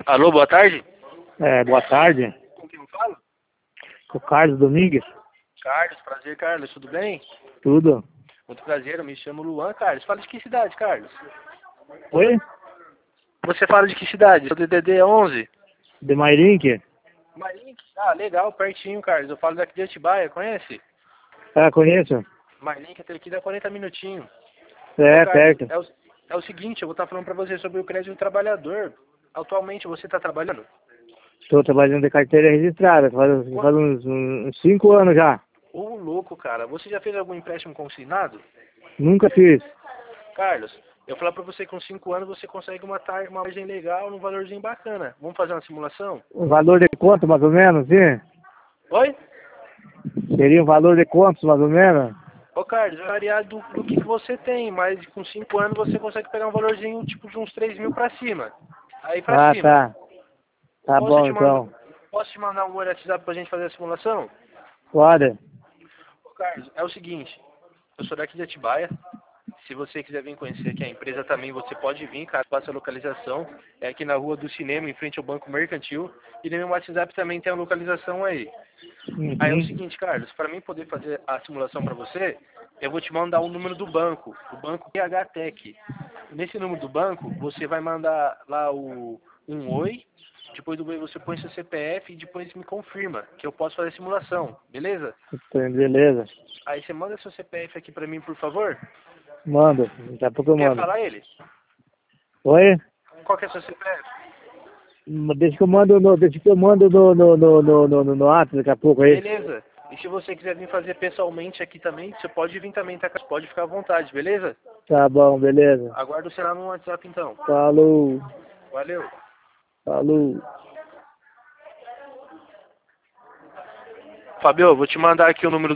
Alô, boa tarde? Boa tarde. Com quem eu falo? Com o Carlos Domingues. Carlos, prazer, Carlos, tudo bem? Tudo. Muito prazer, eu me chamo Luan, Carlos. Fala de que cidade, Carlos? Oi? Você fala de que cidade? Sou DDD 11. De Mairink? Mairink? Ah, legal, pertinho, Carlos. Eu falo daqui de Atibaia, conhece? Conheço. Mairink até aqui dá 40 minutinhos. Ô, É, Carlos, perto. é o seguinte, eu vou estar falando pra você sobre o crédito do trabalhador. Atualmente você está trabalhando? Estou trabalhando de carteira registrada. Faz uns 5 anos já. Ô, louco, cara. Você já fez algum empréstimo consignado? Nunca fiz. Carlos, eu vou falar pra você que com 5 anos você consegue uma margem legal num valorzinho bacana. Vamos fazer uma simulação? O valor de quanto, mais ou menos, sim? Oi? Seria um valor de quantos, mais ou menos? Ô, Carlos, vai variar do que você tem, mas com 5 anos você consegue pegar um valorzinho tipo de uns 3 mil pra cima. Aí pra Ah, cima. tá. Tá bom, então. Posso te mandar um WhatsApp pra gente fazer a simulação? Pode. Ô, Carlos, é o seguinte, eu sou daqui de Atibaia. Se você quiser vir conhecer aqui a empresa também, você pode vir, cara, passa a localização. É aqui na Rua do Cinema, em frente ao Banco Mercantil. E no meu WhatsApp também tem a localização aí. Aí é o Uhum. seguinte, Carlos, para mim poder fazer a simulação para você, eu vou te mandar o número do banco, o banco PHTech. Nesse número do banco, você vai mandar lá um oi, depois do oi você põe seu CPF e depois me confirma que eu posso fazer a simulação, beleza? Beleza. Aí você manda seu CPF aqui para mim, por favor. Mando. Daqui a pouco eu Quer mando. falar ele? Oi? Qual que é seu CPF? Deixa que eu mando no WhatsApp daqui a pouco aí. Beleza. E se você quiser vir fazer pessoalmente aqui também, você pode vir também, tá? Pode ficar à vontade, beleza? Tá bom, beleza. Aguardo o sinal no WhatsApp então. Falou. Valeu. Falou. Fabio, vou te mandar aqui o número